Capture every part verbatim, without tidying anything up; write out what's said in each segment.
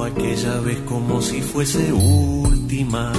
aquella vez como si fuese última.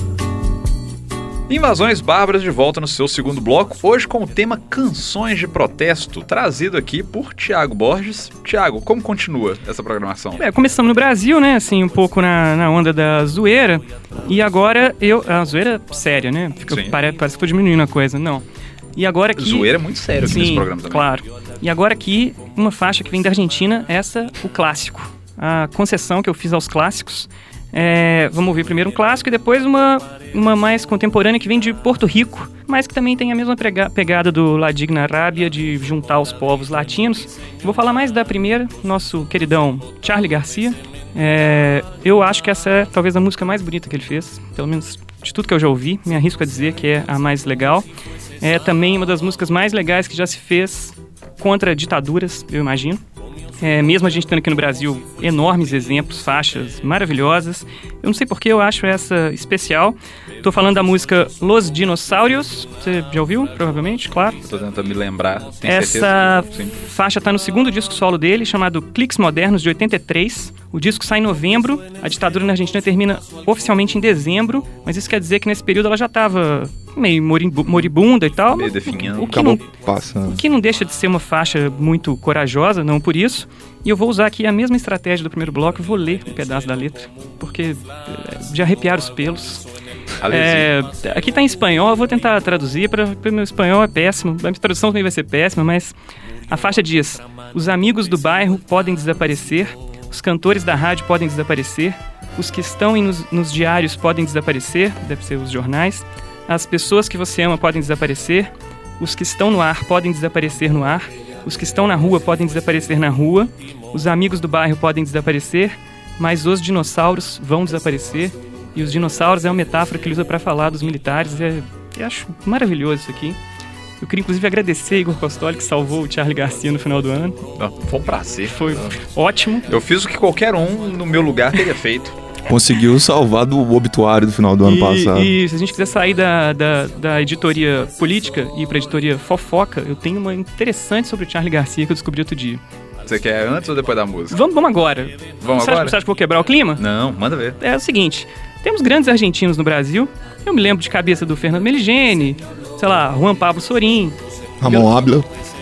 Invasões Bárbaras de volta no seu segundo bloco, hoje com o tema Canções de Protesto, trazido aqui por Thiago Borges. Thiago, como continua essa programação? É, começamos no Brasil, né, assim, um pouco na, na onda da zoeira, e agora eu... A zoeira séria, né? Fica, pare, parece que foi diminuindo a coisa, não. E agora aqui... Zoeira é muito sério aqui sim, nesse programa também. Claro. E agora aqui, uma faixa que vem da Argentina, essa, o clássico. A concessão que eu fiz aos clássicos. É, vamos ouvir primeiro um clássico e depois uma, uma mais contemporânea que vem de Porto Rico, mas que também tem a mesma prega, pegada do La Digna Rábia, de juntar os povos latinos. Vou falar mais da primeira, nosso queridão Charly Garcia. É, eu acho que essa é talvez a música mais bonita que ele fez, pelo menos de tudo que eu já ouvi, me arrisco a dizer que é a mais legal. É também uma das músicas mais legais que já se fez contra ditaduras, eu imagino. É, mesmo a gente tendo aqui no Brasil enormes exemplos, faixas maravilhosas. Eu não sei porque eu acho essa especial. Tô falando da música Los Dinossauros. Você já ouviu? Provavelmente, claro. Tô tentando me lembrar. Tem essa certeza? Faixa tá no segundo disco solo dele, chamado Cliques Modernos, de oitenta e três. O disco sai em novembro. A ditadura na Argentina termina oficialmente em dezembro. Mas isso quer dizer que nesse período ela já tava meio moribunda e tal. Meio definhando. O, o, que Acabou não, passando. o que não deixa de ser uma faixa muito corajosa, não por isso. E eu vou usar aqui a mesma estratégia do primeiro bloco, vou ler um pedaço da letra, porque de arrepiar os pelos. É, aqui tá em espanhol, eu vou tentar traduzir, porque meu espanhol é péssimo, a minha tradução também vai ser péssima, mas a faixa diz: os amigos do bairro podem desaparecer, os cantores da rádio podem desaparecer, os que estão nos, nos diários podem desaparecer, deve ser os jornais, as pessoas que você ama podem desaparecer, os que estão no ar podem desaparecer no ar, os que estão na rua podem desaparecer na rua, os amigos do bairro podem desaparecer, mas os dinossauros vão desaparecer. E os dinossauros é uma metáfora que ele usa para falar dos militares. É, eu acho maravilhoso isso aqui. Eu queria inclusive agradecer a Igor Costoli, que salvou o Charly Garcia no final do ano. Não, foi um prazer. Foi Não. ótimo. Eu fiz o que qualquer um no meu lugar teria feito. Conseguiu salvar do obituário do final do ano e, passado. E se a gente quiser sair da, da, da editoria política e ir pra editoria fofoca, eu tenho uma interessante sobre o Charly Garcia que eu descobri outro dia. Você quer antes ou depois da música? Vamos, vamos agora. Vamos você agora? Acha, você acha que eu vou quebrar o clima? Não, manda ver. É o seguinte, temos grandes argentinos no Brasil. Eu me lembro de cabeça do Fernando Meligeni, sei lá, Juan Pablo Sorin. Ramon Ábila.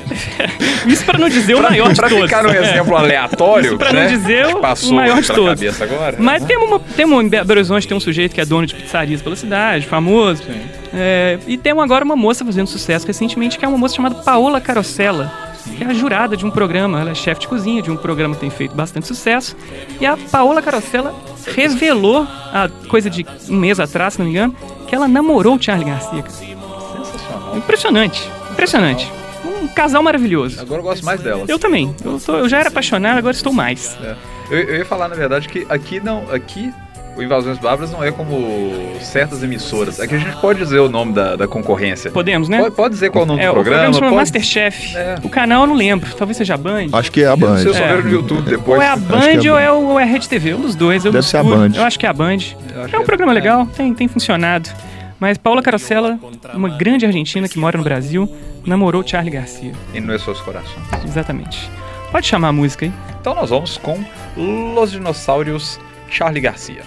Isso pra não dizer o pra, maior de pra todos. ficar no exemplo aleatório, Isso pra né? não dizer o, passou o maior de pela todos. Cabeça agora. Mas tem uma, tem uma, em Belo Horizonte tem um sujeito que é dono de pizzarias pela cidade, famoso. É, e tem agora uma moça fazendo sucesso recentemente, que é uma moça chamada Paola Carosella, que é a jurada de um programa. Ela é chefe de cozinha de um programa que tem feito bastante sucesso. E a Paola Carosella revelou, há coisa de um mês atrás, se não me engano, que ela namorou o Charly Garcia. Sensacional. Impressionante, impressionante. Um casal maravilhoso. Agora eu gosto mais dela. Eu também. Eu, tô, eu já era apaixonado, agora estou mais. É. Eu, eu ia falar, na verdade, que aqui não... Aqui o Invasões Bárbaras não é como certas emissoras. Aqui a gente pode dizer o nome da, da concorrência. Podemos, né? Pode, pode dizer qual é o nome é, do programa. O programa chama pode... Masterchef. É. O canal eu não lembro. Talvez seja a Band. Acho que é a Band. Você só É. vê no YouTube depois. Ou é a Band é ou é, o, ou é a Rede T V. Um dos dois. Eu Deve ser a misturo. Band. Eu acho que é a Band. É um que programa é. legal. Tem, tem funcionado. Mas Paola Carosella, uma grande argentina que mora no Brasil, namorou o Charly Garcia. E não é seus corações. Exatamente. Pode chamar a música aí. Então nós vamos com Los Dinossauros, Charly Garcia.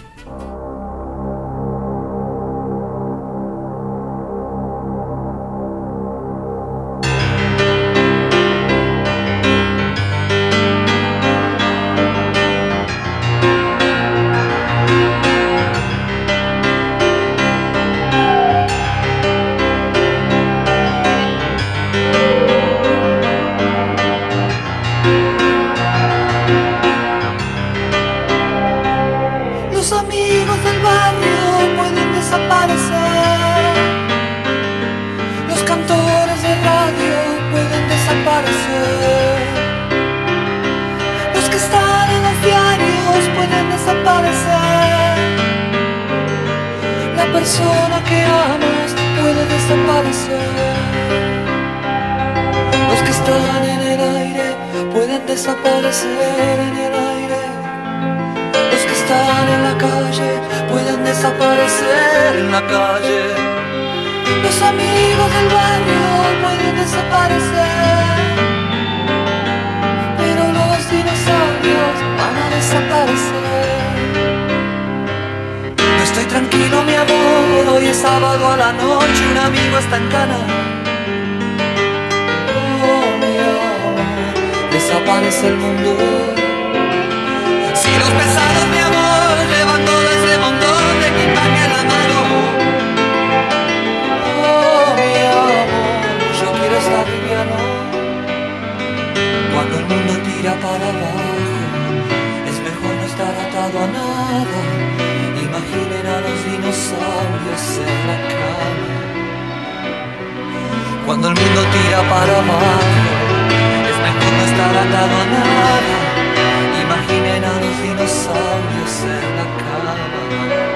Los amigos del barrio pueden desaparecer, los cantores de radio pueden desaparecer, los que están en los diarios pueden desaparecer, la persona que amas puede desaparecer, los que están en el aire pueden desaparecer en el aire. Los que están en la calle pueden desaparecer en la calle. Los amigos del barrio pueden desaparecer, pero los dinosaurios van a desaparecer. todo a la noche, un amigo está en cana. Oh, mi amor, desaparece el mundo. Si los pesados, mi amor, llevan todo ese montón de equipaje en la mano. Oh, mi amor, yo quiero estar liviano. Cuando el mundo tira para abajo, es mejor no estar atado a nada. Imaginen a los dinosaurios en la cama. Cuando el mundo tira para abajo, es mejor no estar atado a nada. Imaginen a los dinosaurios en la cama.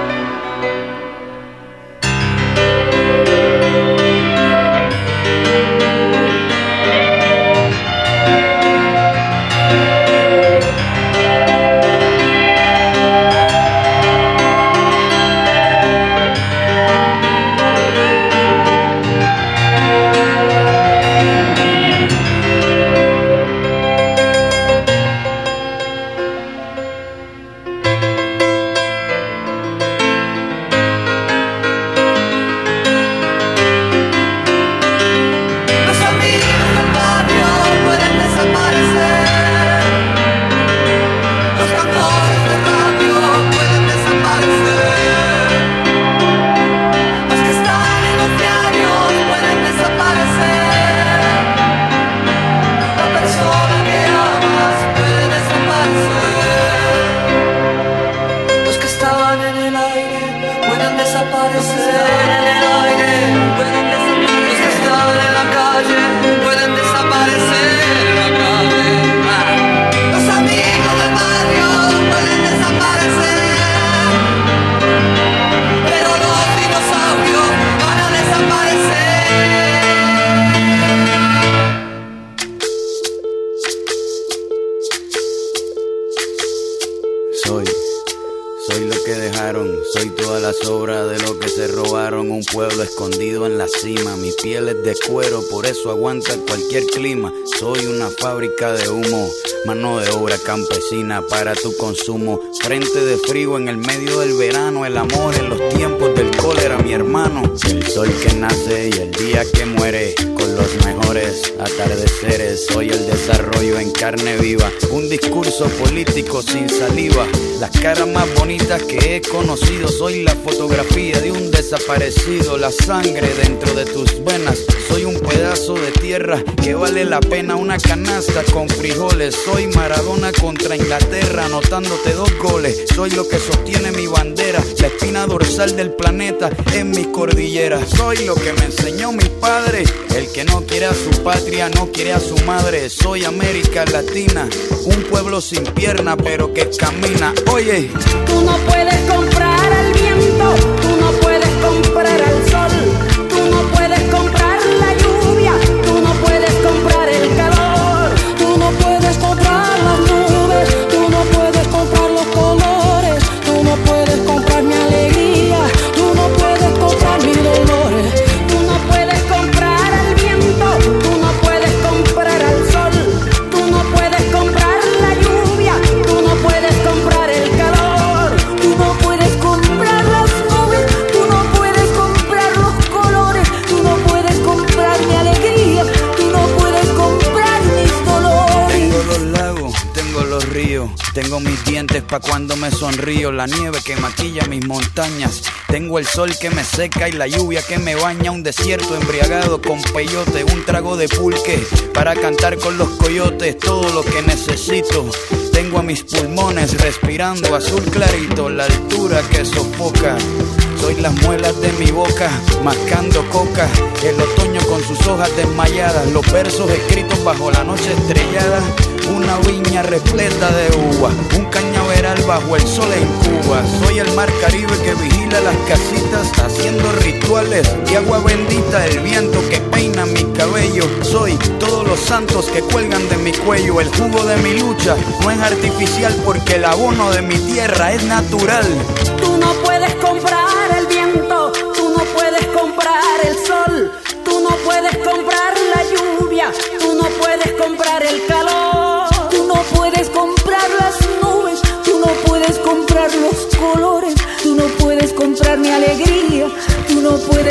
Aguanta cualquier clima, soy una fábrica de humo, mano de obra campesina para tu consumo, frente de frío en el medio del verano, el amor en los tiempos del cólera, mi hermano, el sol que nace y el día que muere, con los mejores atardeceres, soy el desarrollo en carne viva, un discurso político sin saliva, las caras más bonitas que he conocido, soy la fotografía de un desaparecido, la sangre dentro de tus venas, soy un pedazo de tierra que vale la pena una canasta con frijoles. Soy Maradona contra Inglaterra, anotándote dos goles. Soy lo que sostiene mi bandera, la espina dorsal del planeta en mi cordillera. Soy lo que me enseñó mi padre, el que no quiere a su patria, no quiere a su madre. Soy América Latina, un pueblo sin pierna pero que camina. Oye, tú no puedes comprar al viento, tú no puedes comprar al sol, tú no puedes comprar la lluvia, tú no puedes comprar el calor, tú no puedes comprar las nubes, tú no puedes comprar los colores, tú no puedes comprar mi alegría, tú no puedes comprar mis dolores, tú no puedes comprar al viento, tú no puedes comprar al sol, tú no puedes comprar la lluvia, tú no puedes comprar el calor, tú no puedes comprar las nubes, tú no puedes comprar los colores, tú no puedes comprar mi alegría, tú no puedes comprar mis dolores. Tengo los lagos, tengo los ríos, tengo mis dientes pa' cuando me sonrío, la nieve que maquilla mis montañas, tengo el sol que me seca y la lluvia que me baña, un desierto embriagado con peyote, un trago de pulque para cantar con los coyotes, todo lo que necesito. Tengo a mis pulmones respirando azul clarito, la altura que sofoca. Soy las muelas de mi boca, mascando coca, el otoño con sus hojas desmayadas, los versos escritos bajo la noche estrellada, una viña repleta de uvas, un cañaveral bajo el sol en Cuba. Soy el mar Caribe que vigila las casitas, haciendo rituales de agua bendita, el viento que peina mi cabello. Soy todos los santos que cuelgan de mi cuello, el jugo de mi lucha no es artificial porque el abono de mi tierra es natural. Tú no puedes comprar el viento, tú no puedes comprar el sol, tú no puedes comprar la lluvia, tú no puedes comprar el calor, tú no puedes comprar las nubes, tú no puedes comprar los colores, tú no puedes comprar mi alegría, tú no puedes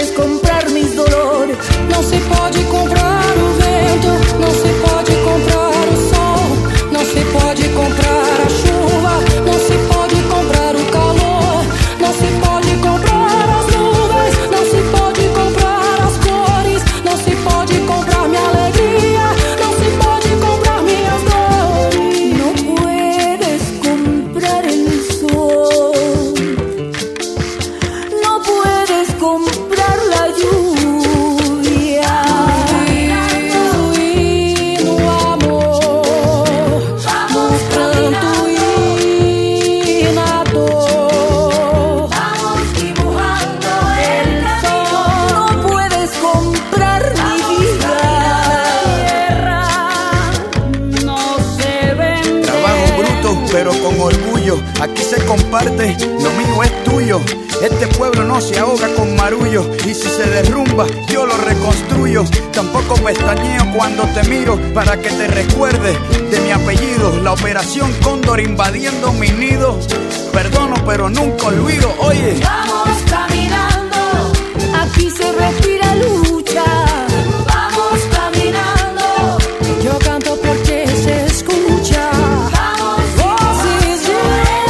puedes comprar mis dolores. Não se pode comprar o vento, não se pode comprar o sol, não se pode comprar a chuva, não se pode comprar o calor, não se pode comprar as nuvens, não se pode comprar as cores, não se pode comprar minha alegria, não se pode comprar minhas dores. Não puedes comprar el sol, no puedes comprar la lluvia. Y no amor, vamos pronto y nado, vamos dibujando el sol. No puedes comprar mi vida. No se vende. Trabajo bruto, pero con orgullo. Aquí se comparte, lo mío es tuyo. Este pueblo no se ahoga con marullo. Y si se derrumba, yo lo reconstruyo. Tampoco pestañeo cuando te miro, para que te recuerdes de mi apellido. La operación Cóndor invadiendo mi nido. Perdono, pero nunca olvido. Oye, Vamos caminando, aquí se respira lucha. Vamos caminando, yo canto porque se escucha. Vamos, voces de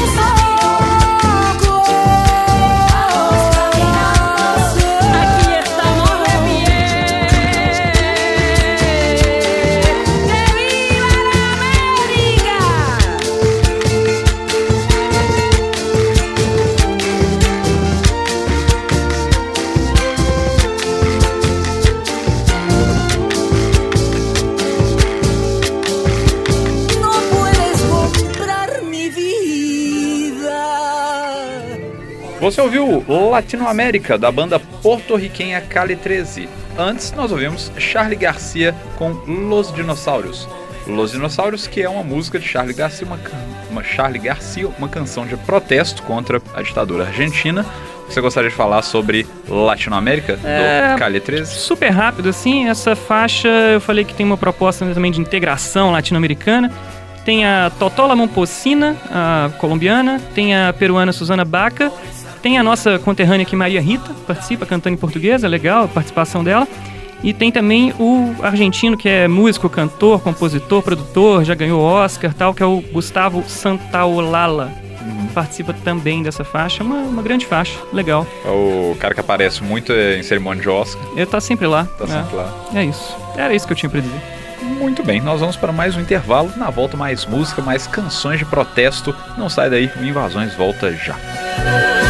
saco. Vamos caminando, aquí estamos de pie. ¡Que viva la América! No puedes comprar mi vida. Você ouviu Latinoamérica, da banda porto-riquenha Calle treze. Antes, nós ouvimos Charly Garcia com Los Dinossauros. Los Dinossauros, que é uma música de Charly Garcia, uma, can- uma Charly Garcia, uma canção de protesto contra a ditadura argentina. Você gostaria de falar sobre Latinoamérica, do É, Calle treze? Super rápido, assim, essa faixa eu falei que tem uma proposta também de integração latino-americana. Tem a Totola Momposina, a colombiana, tem a peruana Susana Baca, tem a nossa conterrânea aqui, Maria Rita, participa cantando em português, é legal a participação dela. E tem também o argentino, que é músico, cantor, compositor, produtor, já ganhou Oscar e tal, que é o Gustavo Santaolalla. Participa também dessa faixa, uma, uma grande faixa, legal. É o cara que aparece muito em cerimônia de Oscar. Ele tá sempre lá. Tá é. sempre lá. É isso. Era isso que eu tinha pra dizer. Muito bem, nós vamos para mais um intervalo. Na volta, mais música, mais canções de protesto. Não sai daí, o Invasões volta já.